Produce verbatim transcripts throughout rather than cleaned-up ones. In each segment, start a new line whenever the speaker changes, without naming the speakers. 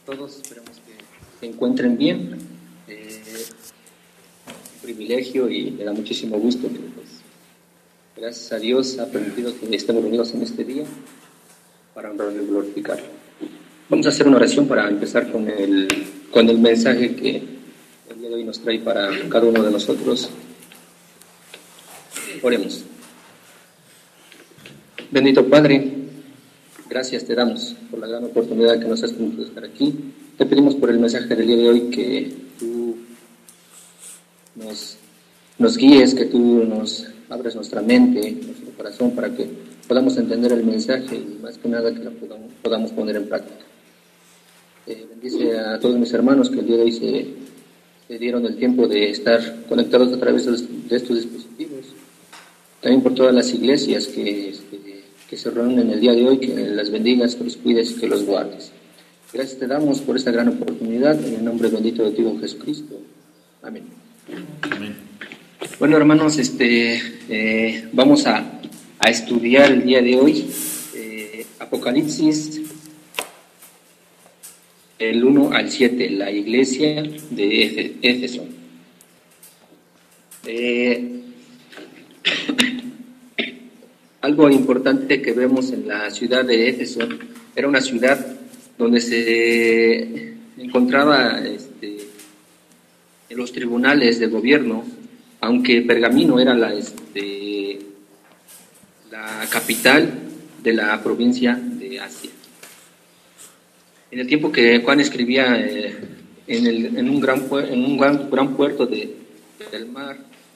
todos, esperemos que se encuentren bien. Eh, un privilegio y me da muchísimo gusto que, pues, gracias a Dios, ha permitido que estemos reunidos en este día para honrarlo y glorificarlo. Vamos a hacer una oración para empezar con el, con el mensaje que el día de hoy nos trae para cada uno de nosotros. Oremos. Bendito Padre, gracias te damos por la gran oportunidad que nos has permitido estar aquí. Te pedimos por el mensaje del día de hoy que tú nos, nos guíes, que tú nos abres nuestra mente, nuestro corazón, para que podamos entender el mensaje y más que nada que lo podamos, podamos poner en práctica. Eh, bendice a todos mis hermanos que el día de hoy se, se dieron el tiempo de estar conectados a través de, de estos dispositivos. También por todas las iglesias que, este, que se reúnen el día de hoy, que las bendigas, que los cuides y que los guardes. Gracias te damos por esta gran oportunidad, en el nombre bendito de ti, Jesucristo. Amén. Amén. Bueno, hermanos, este, eh, vamos a, a estudiar el día de hoy eh, Apocalipsis, el uno al siete, la iglesia de Éfeso. Eh, Algo importante que vemos en la ciudad de Éfeso, era una ciudad donde se encontraba este, en los tribunales de gobierno, aunque Pergamino era la, este, la capital de la provincia de Asia. En el tiempo que Juan escribía eh, en, el, en un, gran, en un gran, gran puerto de, del mar,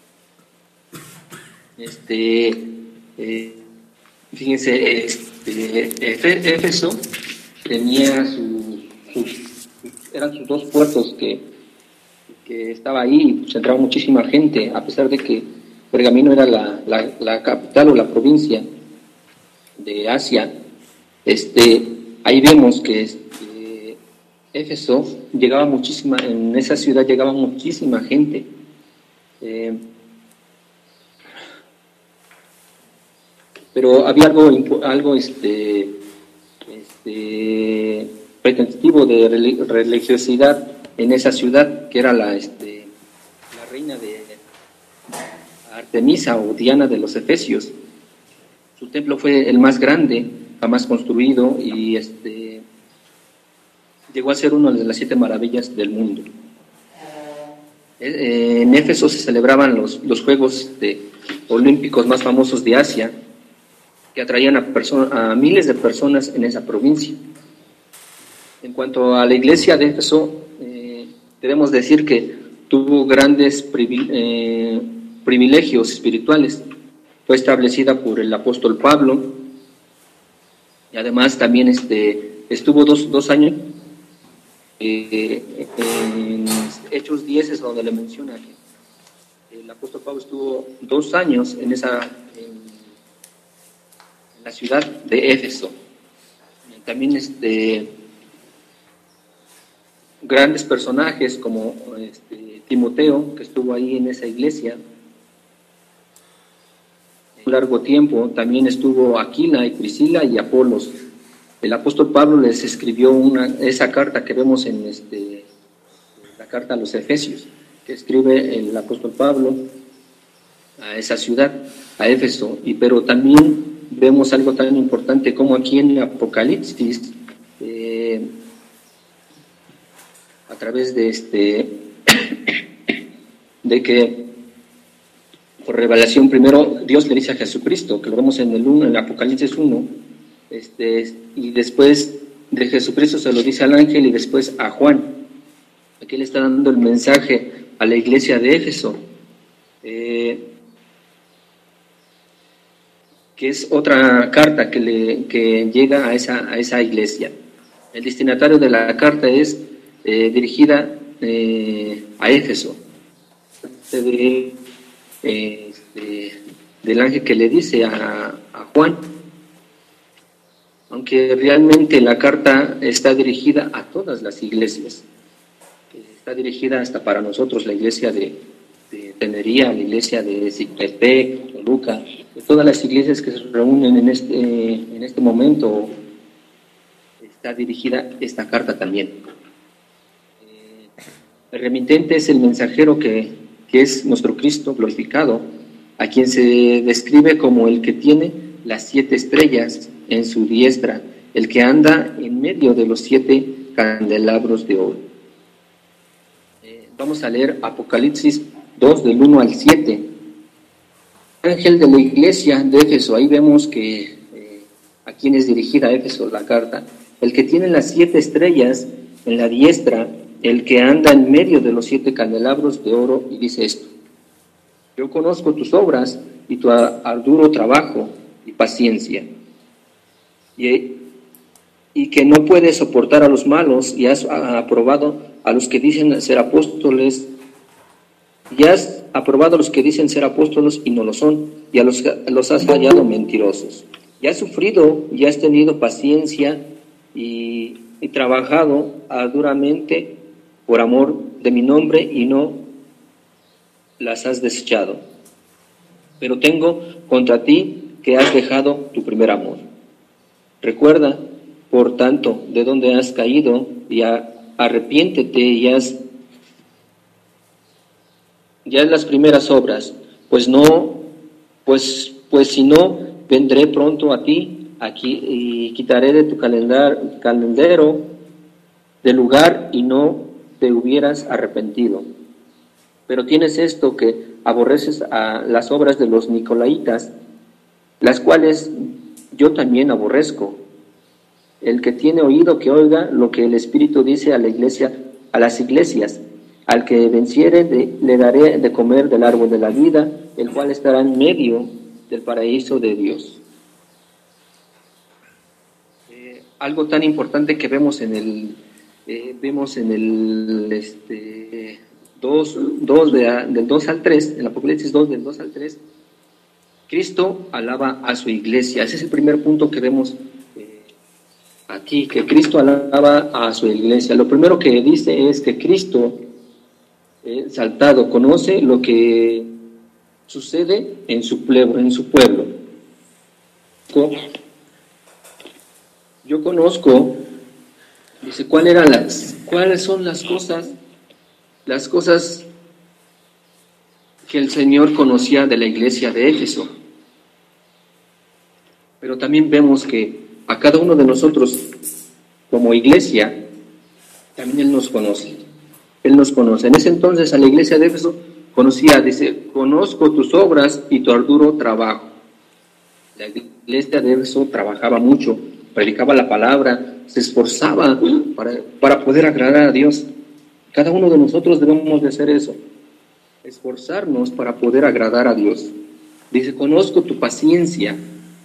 este... Eh, fíjense, este, Éfeso tenía sus, sus, eran sus dos puertos que, que estaba ahí y pues entraba muchísima gente, a pesar de que Pergamino era la, la, la capital o la provincia de Asia. Este, ahí vemos que este, Éfeso llegaba muchísima, en esa ciudad llegaba muchísima gente. Eh, Pero había algo, algo este, este, pretensivo de religiosidad en esa ciudad, que era la, este, la reina de Artemisa o Diana de los Efesios. Su templo fue el más grande jamás construido y este, llegó a ser una de las siete maravillas del mundo. En Éfeso se celebraban los, los Juegos de, Olímpicos más famosos de Asia, que atraían a, perso- a miles de personas en esa provincia. En cuanto a la iglesia de Éfeso, eh, debemos decir que tuvo grandes privi- eh, privilegios espirituales. Fue establecida por el apóstol Pablo y además también este, estuvo dos, dos años eh, en Hechos diez, es donde le menciona que el apóstol Pablo estuvo dos años en esa... En, la ciudad de Éfeso. También este, grandes personajes como este, Timoteo, que estuvo ahí en esa iglesia un largo tiempo. También estuvo Aquila y Priscila y Apolos. El apóstol Pablo les escribió una, esa carta que vemos en este, la carta a los Efesios, que escribe el apóstol Pablo a esa ciudad, a Éfeso. Y pero también vemos algo tan importante como aquí en Apocalipsis, eh, a través de este, de que por revelación primero Dios le dice a Jesucristo, que lo vemos en el uno, en Apocalipsis uno, este, y después de Jesucristo se lo dice al ángel y después a Juan. Aquí le está dando el mensaje a la iglesia de Éfeso. Eh, que es otra carta que, le, que llega a esa, a esa iglesia. El destinatario de la carta es eh, dirigida eh, a Éfeso, de, eh, este, del ángel que le dice a, a Juan, aunque realmente la carta está dirigida a todas las iglesias, está dirigida hasta para nosotros, la iglesia de, de Tenería, la iglesia de Zictepec, Toluca, de todas las iglesias que se reúnen en este, en este momento, está dirigida esta carta también. El remitente es el mensajero que, que es nuestro Cristo glorificado, a quien se describe como el que tiene las siete estrellas en su diestra, el que anda en medio de los siete candelabros de oro. Eh, vamos a leer Apocalipsis dos, del uno al siete. Ángel de la iglesia de Éfeso, ahí vemos que eh, a quien es dirigida Éfeso la carta, el que tiene las siete estrellas en la diestra, el que anda en medio de los siete candelabros de oro, y dice esto: yo conozco tus obras y tu arduo trabajo y paciencia, y, y que no puedes soportar a los malos, y has aprobado a los que dicen ser apóstoles, y has aprobado a los que dicen ser apóstoles y no lo son, y a los, los has hallado mentirosos. Y has sufrido y has tenido paciencia y, y trabajado arduamente por amor de mi nombre, y no las has desechado. Pero tengo contra ti que has dejado tu primer amor. Recuerda, por tanto, de dónde has caído, y a, arrepiéntete y haz ya las primeras obras, pues no, pues, pues si no, vendré pronto a ti, aquí, y quitaré de tu calendar, calendero del lugar, y no te hubieras arrepentido. Pero tienes esto, que aborreces a las obras de los nicolaitas, las cuales yo también aborrezco. El que tiene oído, que oiga lo que el Espíritu dice a la iglesia, a las iglesias. Al que venciere, de, le daré de comer del árbol de la vida, el cual estará en medio del paraíso de Dios. Eh, algo tan importante que vemos en el, eh, vemos en el este, dos, dos de, del dos al tres, en Apocalipsis dos, del dos al tres, Cristo alaba a su iglesia. Ese es el primer punto que vemos eh, aquí, que Cristo alaba a su iglesia. Lo primero que dice es que Cristo, exaltado, conoce lo que sucede en su pueblo, en su pueblo. Yo conozco, dice, ¿cuál eran las, cuáles son las cosas, las cosas que el Señor conocía de la iglesia de Éfeso? Pero también vemos que a cada uno de nosotros, como iglesia, también Él nos conoce. Él nos conoce. En ese entonces a la iglesia de Éfeso conocía, dice, conozco tus obras y tu arduo trabajo. La iglesia de Éfeso trabajaba mucho, predicaba la palabra, se esforzaba para, para poder agradar a Dios. Cada uno de nosotros debemos de hacer eso, esforzarnos para poder agradar a Dios. Dice, conozco tu paciencia.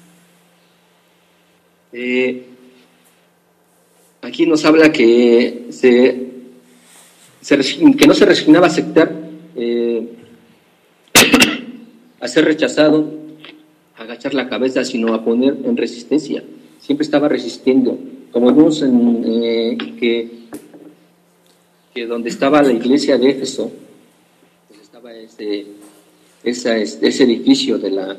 Eh, aquí nos habla que se... que no se resignaba a aceptar, eh, a ser rechazado, a agachar la cabeza, sino a poner en resistencia. Siempre estaba resistiendo. Como vemos en, eh, que, que donde estaba la iglesia de Éfeso, pues estaba ese, esa, ese edificio de la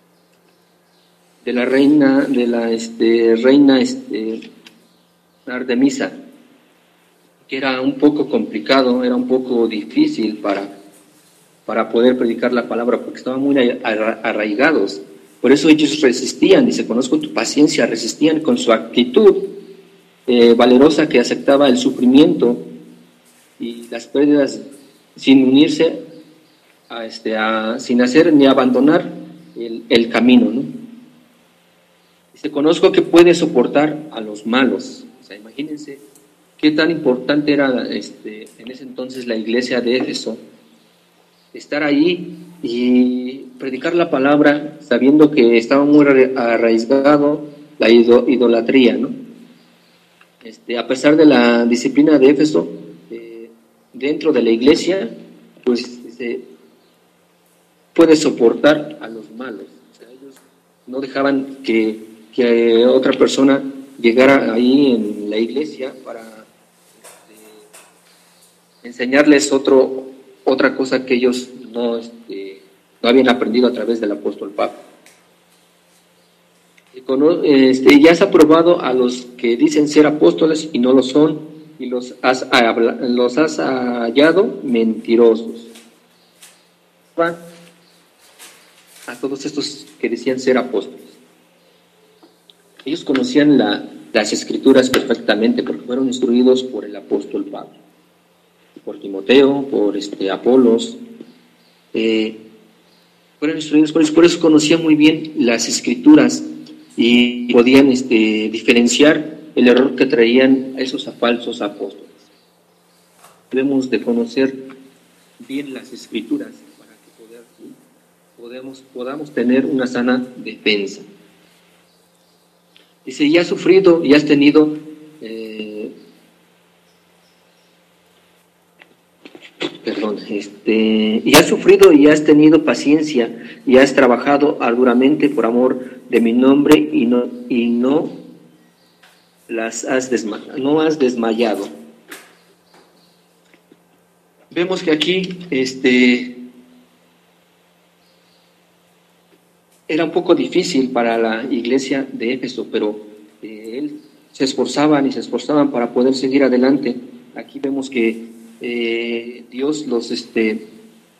de la reina, de la este, reina este, Artemisa, que era un poco complicado, era un poco difícil para, para poder predicar la palabra, porque estaban muy arraigados. Por eso ellos resistían, dice, conozco tu paciencia, resistían con su actitud eh, valerosa, que aceptaba el sufrimiento y las pérdidas sin unirse, a este, a, sin hacer ni abandonar el, el camino, ¿no? Dice, conozco que puedes soportar a los malos. O sea, imagínense qué tan importante era este, en ese entonces la iglesia de Éfeso, estar ahí y predicar la palabra sabiendo que estaba muy arraigado la idolatría, ¿no? Este, a pesar de la disciplina de Éfeso, eh, dentro de la iglesia, pues este, puede soportar a los malos. O sea, ellos no dejaban que, que otra persona llegara ahí en la iglesia para enseñarles otro, otra cosa que ellos no, este, no habían aprendido a través del apóstol Pablo. Este, ya has aprobado a los que dicen ser apóstoles y no lo son, y los has, los has hallado mentirosos. A todos estos que decían ser apóstoles. Ellos conocían la, las Escrituras perfectamente porque fueron instruidos por el apóstol Pablo, por Timoteo, por este, Apolos. Eh, fueron instruidos por ellos, por eso conocían muy bien las Escrituras y podían este, diferenciar el error que traían a esos falsos apóstoles. Debemos de conocer bien las Escrituras para que poder, podamos, podamos tener una sana defensa. Dice, y has sufrido y has tenido eh, perdón, este, y has sufrido y has tenido paciencia y has trabajado arduramente por amor de mi nombre y no y no las has desmayado, no has desmayado. Vemos que aquí este era un poco difícil para la iglesia de Éfeso, pero eh, él se esforzaban y se esforzaban para poder seguir adelante. Aquí vemos que eh, Dios los este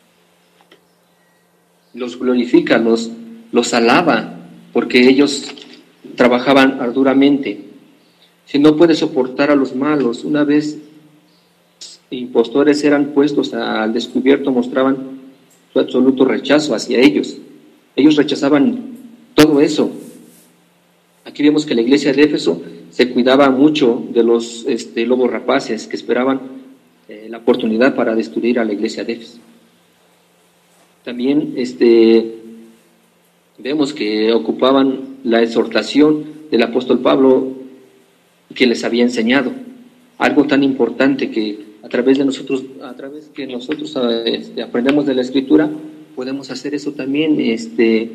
los glorifica, los los alaba, porque ellos trabajaban arduramente. Si no puede soportar a los malos, una vez impostores eran puestos al descubierto, mostraban su absoluto rechazo hacia ellos. Ellos rechazaban todo eso. Aquí vemos que la iglesia de Éfeso se cuidaba mucho de los este, lobos rapaces que esperaban eh, la oportunidad para destruir a la iglesia de Éfeso. También este, vemos que ocupaban la exhortación del apóstol Pablo que les había enseñado. Algo tan importante que a través de nosotros, a través que nosotros este, aprendemos de la Escritura, podemos hacer eso también, este,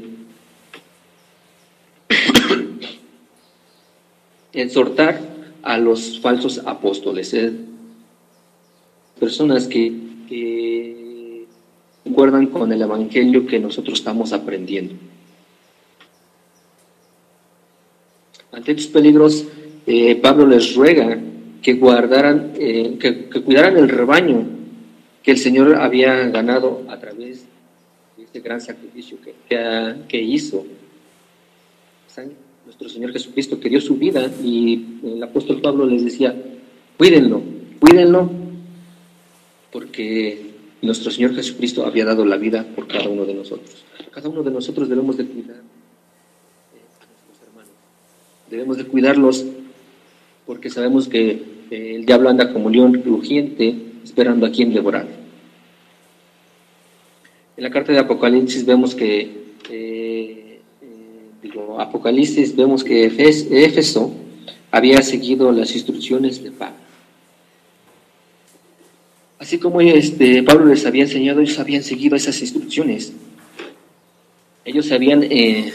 exhortar a los falsos apóstoles, eh, personas que, que concuerdan con el evangelio que nosotros estamos aprendiendo. Ante estos peligros, eh, Pablo les ruega que guardaran, eh, que, que cuidaran el rebaño que el Señor había ganado a través de este gran sacrificio que, que, que hizo nuestro Señor Jesucristo, que dio su vida, y el apóstol Pablo les decía, cuídenlo, cuídenlo, porque nuestro Señor Jesucristo había dado la vida por cada uno de nosotros. Cada uno de nosotros debemos de cuidar a nuestros hermanos, debemos de cuidarlos, porque sabemos que eh, el diablo anda como león rugiente, esperando a quien devorar. En la carta de Apocalipsis vemos que, eh, eh, digo, Apocalipsis vemos que Éfeso había seguido las instrucciones de Pablo. Así como este, Pablo les había enseñado, ellos habían seguido esas instrucciones. Ellos habían eh,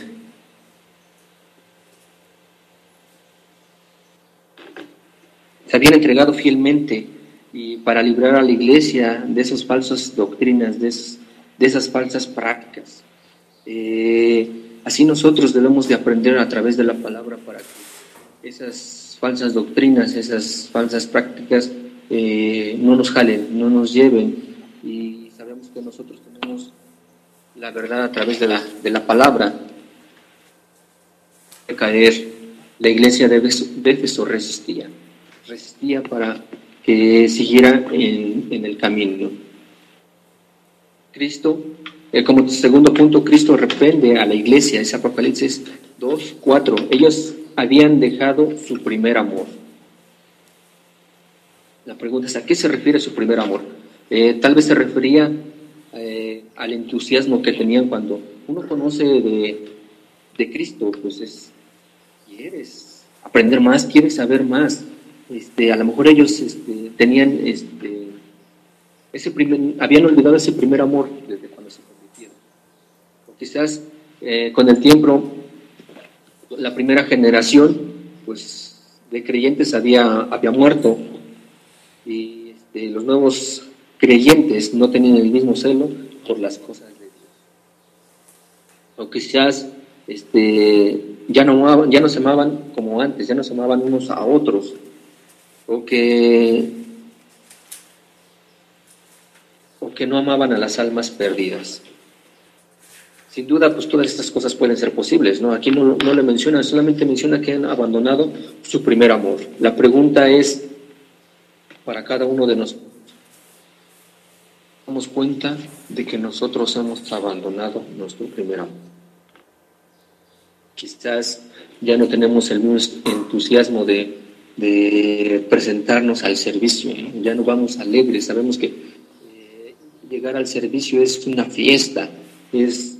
se habían entregado fielmente y para librar a la iglesia de esas falsas doctrinas, de, esos, de esas falsas prácticas. Eh, así nosotros debemos de aprender a través de la palabra para que esas falsas doctrinas, esas falsas prácticas eh, no nos jalen, no nos lleven, y sabemos que nosotros tenemos la verdad a través de la, de la palabra. De caer, la iglesia de Éfeso resistía. resistía para que siguiera en, en el camino. Cristo, eh, como segundo punto, Cristo reprende a la iglesia, es Apocalipsis dos, cuatro. Ellos habían dejado su primer amor. La pregunta es, ¿a qué se refiere su primer amor? Eh, tal vez se refería eh, al entusiasmo que tenían cuando uno conoce de, de Cristo, pues es, quieres aprender más, quieres saber más. Este, a lo mejor ellos este, tenían este, ese primer, habían olvidado ese primer amor desde cuando se convirtieron. O quizás eh, con el tiempo la primera generación pues de creyentes había, había muerto, y este, los nuevos creyentes no tenían el mismo celo por las cosas de Dios. O quizás este, ya, no, ya no se amaban como antes, ya no se amaban unos a otros. o que, o que no amaban a las almas perdidas. Sin duda, pues todas estas cosas pueden ser posibles, ¿no? Aquí no, no le menciona, solamente menciona que han abandonado su primer amor. La pregunta es, para cada uno de nosotros, damos cuenta de que nosotros hemos abandonado nuestro primer amor. Quizás ya no tenemos el mismo entusiasmo de, de presentarnos al servicio, ¿no? Ya no vamos alegres, sabemos que eh, llegar al servicio es una fiesta, es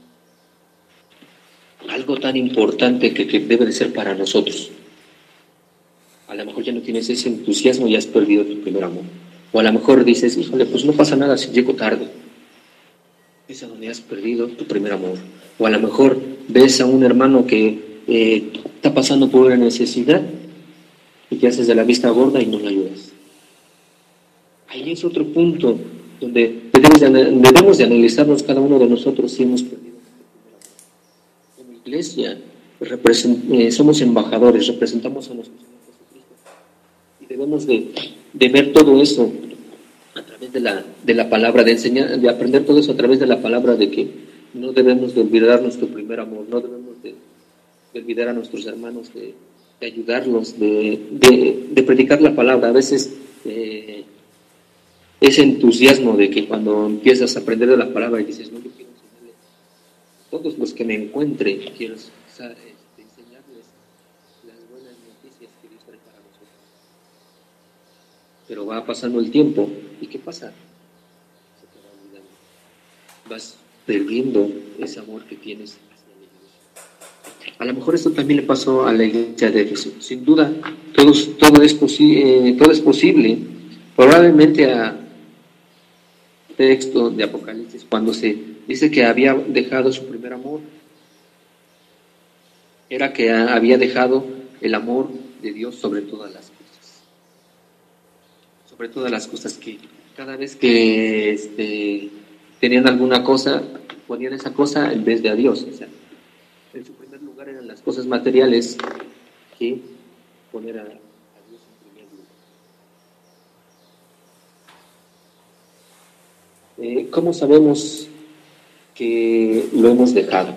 algo tan importante que, que debe de ser para nosotros. A lo mejor ya no tienes ese entusiasmo y has perdido tu primer amor. O a lo mejor dices, híjole, pues no pasa nada si llego tarde. Es a donde has perdido tu primer amor. O a lo mejor ves a un hermano que eh, está pasando por una necesidad y te haces de la vista gorda y no le ayudas. Ahí es otro punto donde debemos de, debemos de analizarnos cada uno de nosotros si hemos perdido nuestro primer amor. Como iglesia, represent, eh, somos embajadores, representamos a nuestro Señor Jesucristo. Y debemos de, de ver todo eso a través de la, de la palabra, de enseñar, de aprender todo eso a través de la palabra, de que no debemos de olvidar nuestro primer amor, no debemos de, de olvidar a nuestros hermanos, de, de ayudarlos, de, de, de predicar la palabra. A veces eh, ese entusiasmo de que cuando empiezas a aprender de la palabra y dices, no, yo quiero enseñarle a todos los que me encuentre, quiero este, enseñarles las buenas noticias que Dios trae para nosotros. Pero va pasando el tiempo, ¿y qué pasa? Se te va olvidando. Vas perdiendo ese amor que tienes hacia la iglesia. A lo mejor esto también le pasó a la iglesia de Éfeso. Sin duda, todo, todo, es, posi eh, todo es posible. Probablemente a texto de Apocalipsis, cuando se dice que había dejado su primer amor, era que había dejado el amor de Dios sobre todas las cosas. Sobre todas las cosas, que cada vez que este, tenían alguna cosa, ponían esa cosa en vez de a Dios. O sea, en su primer lugar eran las cosas materiales, que poner a, a Dios en primer lugar. Eh, ¿Cómo sabemos que lo hemos dejado?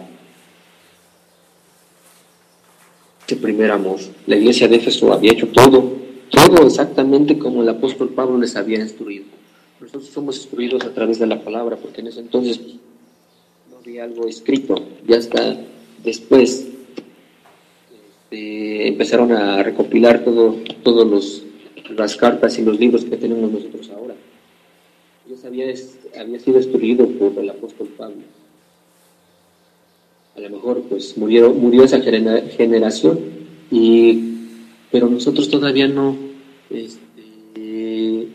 Ese primer amor. La iglesia de Éfeso había hecho todo, todo exactamente como el apóstol Pablo les había instruido. Nosotros somos instruidos a través de la palabra, porque en ese entonces pues, no había algo escrito. Ya hasta después este, empezaron a recopilar todo, todos los las cartas y los libros que tenemos nosotros ahora. Dios había, había sido instruido por el apóstol Pablo. A lo mejor pues murió, murió esa generación, y, pero nosotros todavía no, este,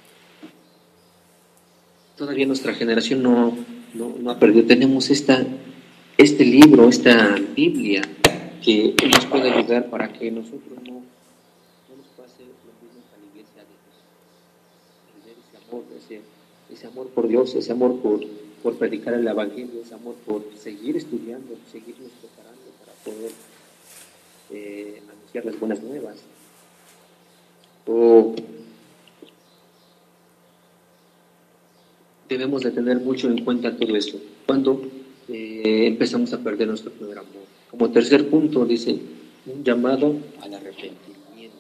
todavía nuestra generación no, no, no ha perdido. Tenemos esta, este libro, esta Biblia, que nos puede ayudar para que nosotros no, no nos pase lo mismo que a la iglesia de Dios. Tener ese amor, ese, ese amor por Dios, ese amor por, por predicar el Evangelio, ese amor por seguir estudiando, seguirnos preparando para poder eh, anunciar las buenas nuevas. O debemos de tener mucho en cuenta todo eso cuando eh, empezamos a perder nuestro primer amor. Como tercer punto dice, un llamado al arrepentimiento.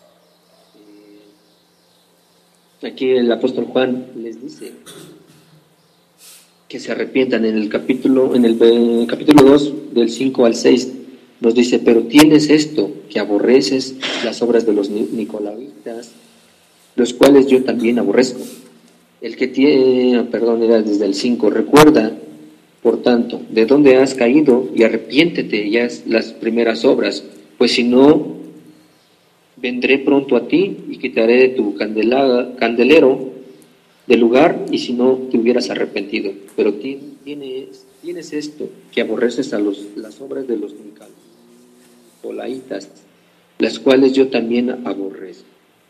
Eh, aquí el apóstol Juan les dice que se arrepientan. En el capítulo, en el, en el capítulo dos, del cinco al seis, nos dice, pero tienes esto, que aborreces las obras de los nicolaitas, los cuales yo también aborrezco. El que tiene, perdón, era desde el cinco, recuerda, por tanto, de dónde has caído y arrepiéntete ya las primeras obras, pues si no, vendré pronto a ti y quitaré de tu candela, candelero del lugar, y si no te hubieras arrepentido. Pero tienes, tienes esto, que aborreces a los, las obras de los nicolaitas, las cuales yo también aborrezco.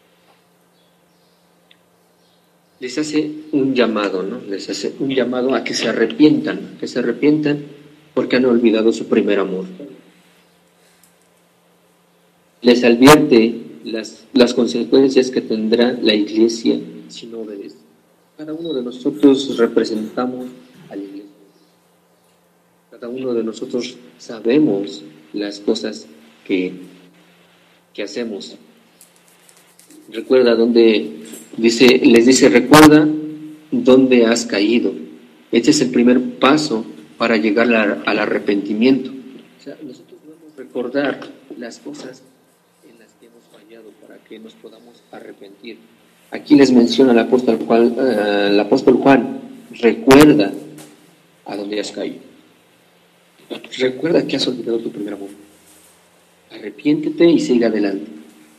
Les hace un llamado, ¿no? Les hace un llamado a que se arrepientan, que se arrepientan porque han olvidado su primer amor. Les advierte las, las consecuencias que tendrá la iglesia si no obedece. Cada uno de nosotros representamos a la iglesia. Cada uno de nosotros sabemos las cosas que, que hacemos. Recuerda dónde dice, les dice, recuerda dónde has caído. Este es el primer paso para llegar a, al arrepentimiento. O sea, nosotros debemos recordar las cosas en las que hemos fallado para que nos podamos arrepentir. Aquí les menciona el apóstol Juan, uh, el apóstol Juan, recuerda a dónde has caído. Recuerda que has olvidado tu primer amor. Arrepiéntete y sigue adelante.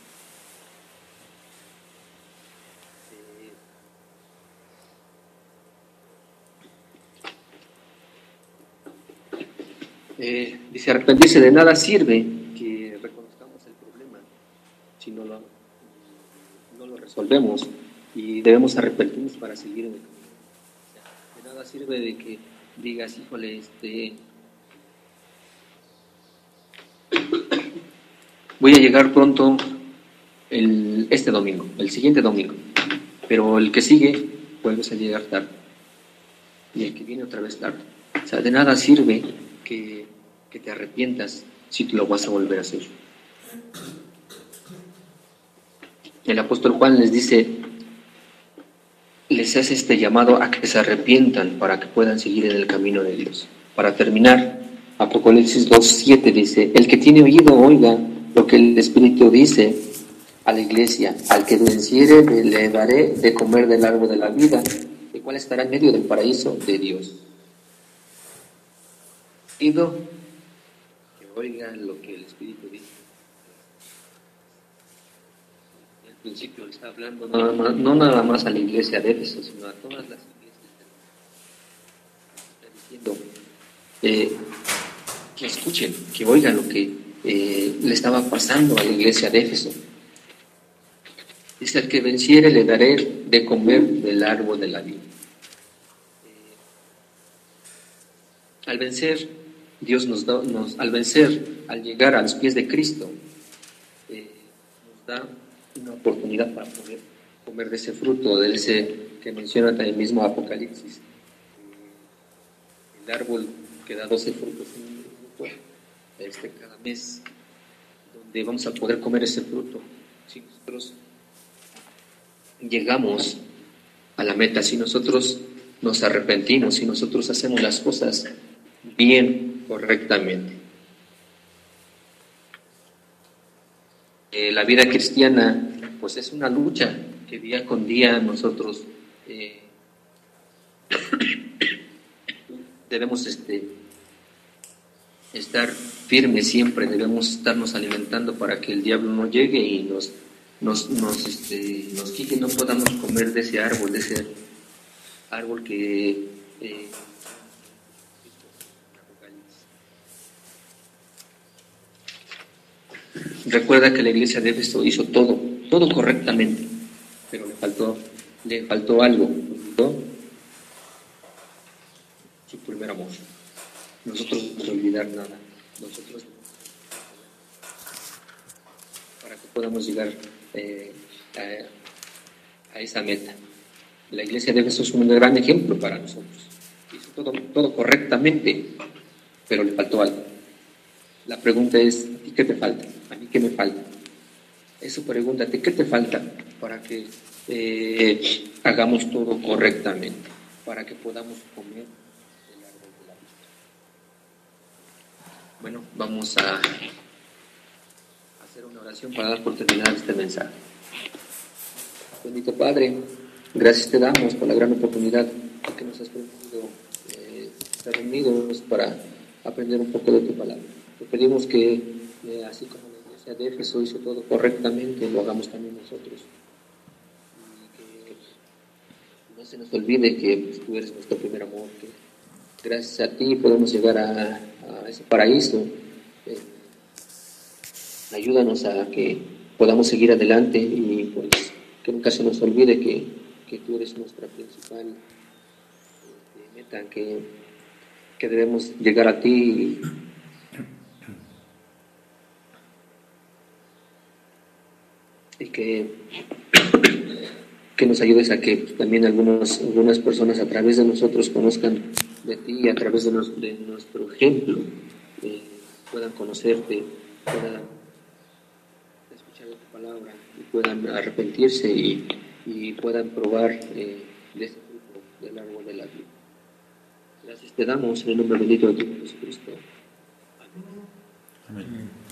Eh, dice, arrepentirse de nada sirve que reconozcamos el problema si no lo, no lo resolvemos, y debemos arrepentirnos para seguir en el camino. O sea, de nada sirve de que digas, híjole, este, voy a llegar pronto el, este domingo, el siguiente domingo, pero el que sigue puedes llegar tarde, y el que viene otra vez tarde. O sea, de nada sirve que, que te arrepientas si te lo vas a volver a hacer. El apóstol Juan les dice, les hace este llamado a que se arrepientan para que puedan seguir en el camino de Dios. Para terminar, Apocalipsis dos siete dice, el que tiene oído oiga lo que el Espíritu dice a la iglesia, al que venciere le daré de comer del árbol de la vida, el cual estará en medio del paraíso de Dios. Pido que oigan lo que el Espíritu dice. Al principio está hablando nada más, no nada más a la iglesia de Éfeso, sino a todas las iglesias del mundo. Está diciendo eh, que escuchen, que oigan lo que eh, le estaba pasando a la iglesia de Éfeso. Dice, al que venciere le daré de comer del árbol de la vida. Eh, al vencer, Dios nos da, nos, al vencer, al llegar a los pies de Cristo, eh, nos da una oportunidad para poder comer de ese fruto, de ese que menciona también mismo Apocalipsis. Eh, el árbol que da doce frutos en un minuto, este, cada mes, donde vamos a poder comer ese fruto. Si nosotros llegamos a la meta, si nosotros nos arrepentimos, si nosotros hacemos las cosas bien, correctamente. Eh, la vida cristiana, pues es una lucha que día con día nosotros eh, debemos este, estar firmes siempre, debemos estarnos alimentando para que el diablo no llegue y nos nos nos este, nos quite y no podamos comer de ese árbol, de ese árbol que eh, recuerda que la iglesia de Éfeso hizo todo, todo correctamente, pero le faltó, le faltó algo, ¿no? Su primer amor. Nosotros no podemos olvidar nada, nosotros para que podamos llegar eh, a, a esa meta. La iglesia de Éfeso es un gran ejemplo para nosotros. Hizo todo, todo correctamente, pero le faltó algo. La pregunta es, ¿a ti qué te falta? ¿A mí qué me falta? Eso pregúntate, ¿qué te falta para que eh, hagamos todo correctamente? Para que podamos comer el árbol de la vida. Bueno, vamos a hacer una oración para dar por terminado este mensaje. Bendito Padre, gracias te damos por la gran oportunidad que nos has permitido eh, estar reunidos para aprender un poco de tu palabra. Te pedimos que, eh, así como la iglesia de Éfeso hizo todo correctamente, lo hagamos también nosotros. Y que no se nos olvide que pues, tú eres nuestro primer amor, que gracias a ti podemos llegar a, a ese paraíso. Eh, ayúdanos a que podamos seguir adelante y pues que nunca se nos olvide que, que tú eres nuestra principal eh, meta, que, que debemos llegar a ti y, y que, que nos ayudes a que también algunos, algunas personas a través de nosotros conozcan de ti y a través de, nos, de nuestro ejemplo eh, puedan conocerte, puedan escuchar tu palabra y puedan arrepentirse y, y puedan probar eh, de ese fruto del árbol de la vida. Gracias te damos en el nombre bendito de tu Jesucristo. Amén.
Amén.